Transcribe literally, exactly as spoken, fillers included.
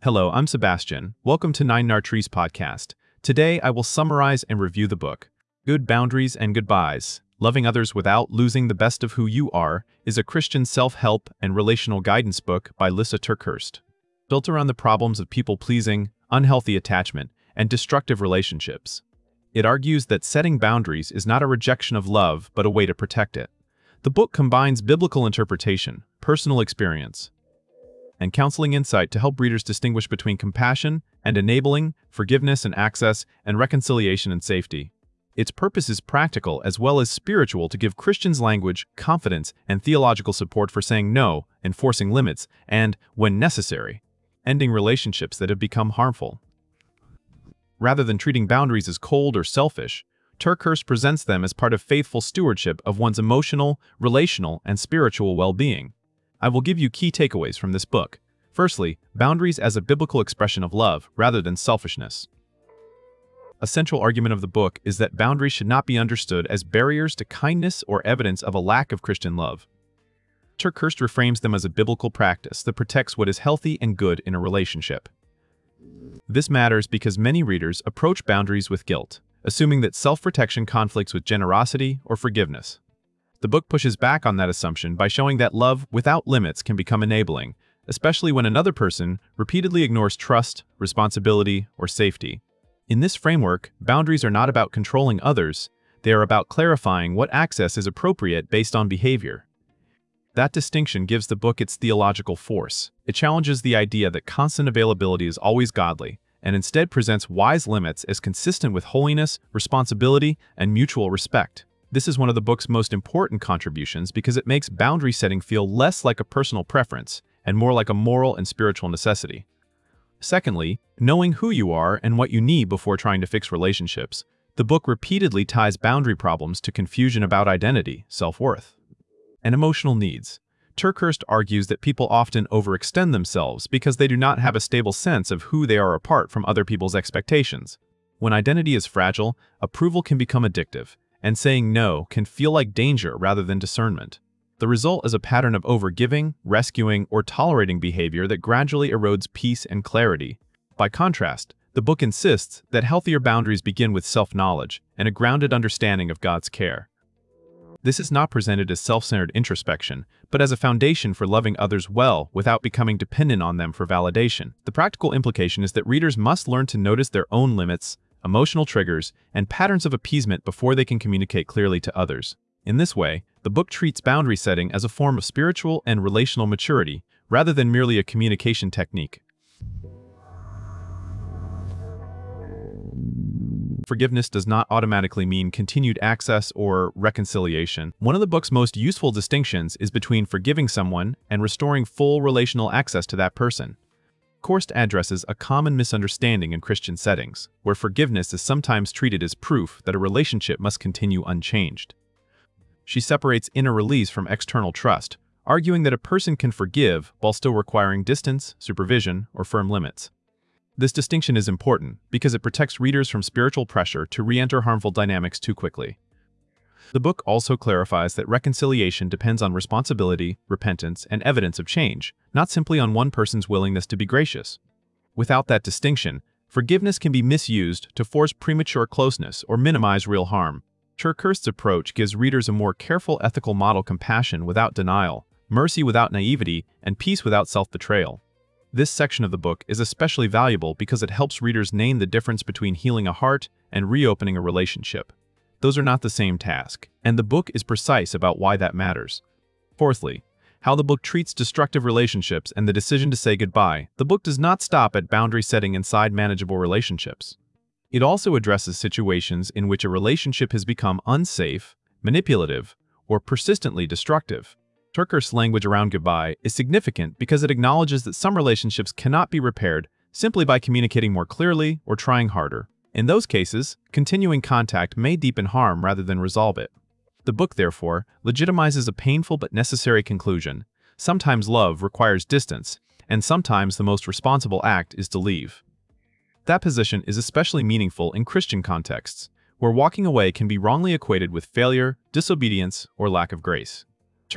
Hello, I'm Sebastian. Welcome to Nine Nartrees podcast. Today, I will summarize and review the book. Good Boundaries and Goodbyes. Loving Others Without Losing the Best of Who You Are is a Christian self-help and relational guidance book by Lysa TerKeurst. Built around the problems of people-pleasing, unhealthy attachment, and destructive relationships. It argues that setting boundaries is not a rejection of love, but a way to protect it. The book combines biblical interpretation, personal experience, and counseling insight to help readers distinguish between compassion and enabling, forgiveness and access, and reconciliation and safety. Its purpose is practical as well as spiritual to give Christians language, confidence, and theological support for saying no, enforcing limits, and, when necessary, ending relationships that have become harmful. Rather than treating boundaries as cold or selfish, TerKeurst presents them as part of faithful stewardship of one's emotional, relational, and spiritual well-being. I will give you key takeaways from this book. Firstly, boundaries as a biblical expression of love rather than selfishness. A central argument of the book is that boundaries should not be understood as barriers to kindness or evidence of a lack of Christian love. TerKeurst reframes them as a biblical practice that protects what is healthy and good in a relationship. This matters because many readers approach boundaries with guilt, assuming that self-protection conflicts with generosity or forgiveness. The book pushes back on that assumption by showing that love without limits can become enabling, especially when another person repeatedly ignores trust, responsibility, or safety. In this framework, boundaries are not about controlling others, they are about clarifying what access is appropriate based on behavior. That distinction gives the book its theological force. It challenges the idea that constant availability is always godly, and instead presents wise limits as consistent with holiness, responsibility, and mutual respect. This is one of the book's most important contributions because it makes boundary setting feel less like a personal preference and more like a moral and spiritual necessity. Secondly, knowing who you are and what you need before trying to fix relationships. The book repeatedly ties boundary problems to confusion about identity, self-worth, and emotional needs. TerKeurst argues that people often overextend themselves because they do not have a stable sense of who they are apart from other people's expectations. When identity is fragile, approval can become addictive, and saying no can feel like danger rather than discernment. The result is a pattern of overgiving, rescuing, or tolerating behavior that gradually erodes peace and clarity. By contrast, the book insists that healthier boundaries begin with self-knowledge and a grounded understanding of God's care. This is not presented as self-centered introspection, but as a foundation for loving others well without becoming dependent on them for validation. The practical implication is that readers must learn to notice their own limits, emotional triggers, and patterns of appeasement before they can communicate clearly to others. In this way, the book treats boundary setting as a form of spiritual and relational maturity, rather than merely a communication technique. Forgiveness does not automatically mean continued access or reconciliation. One of the book's most useful distinctions is between forgiving someone and restoring full relational access to that person. TerKeurst addresses a common misunderstanding in Christian settings, where forgiveness is sometimes treated as proof that a relationship must continue unchanged. She separates inner release from external trust, arguing that a person can forgive while still requiring distance, supervision, or firm limits. This distinction is important because it protects readers from spiritual pressure to re-enter harmful dynamics too quickly. The book also clarifies that reconciliation depends on responsibility, repentance, and evidence of change, not simply on one person's willingness to be gracious. Without that distinction, forgiveness can be misused to force premature closeness or minimize real harm. TerKeurst's approach gives readers a more careful ethical model: compassion without denial, mercy without naivety, and peace without self-betrayal. This section of the book is especially valuable because it helps readers name the difference between healing a heart and reopening a relationship. Those are not the same task, and the book is precise about why that matters. Fourthly, how the book treats destructive relationships and the decision to say goodbye. The book does not stop at boundary setting inside manageable relationships. It also addresses situations in which a relationship has become unsafe, manipulative, or persistently destructive. TerKeurst's language around goodbye is significant because it acknowledges that some relationships cannot be repaired simply by communicating more clearly or trying harder. In those cases, continuing contact may deepen harm rather than resolve it. The book, therefore, legitimizes a painful but necessary conclusion. Sometimes love requires distance, and sometimes the most responsible act is to leave. That position is especially meaningful in Christian contexts, where walking away can be wrongly equated with failure, disobedience, or lack of grace.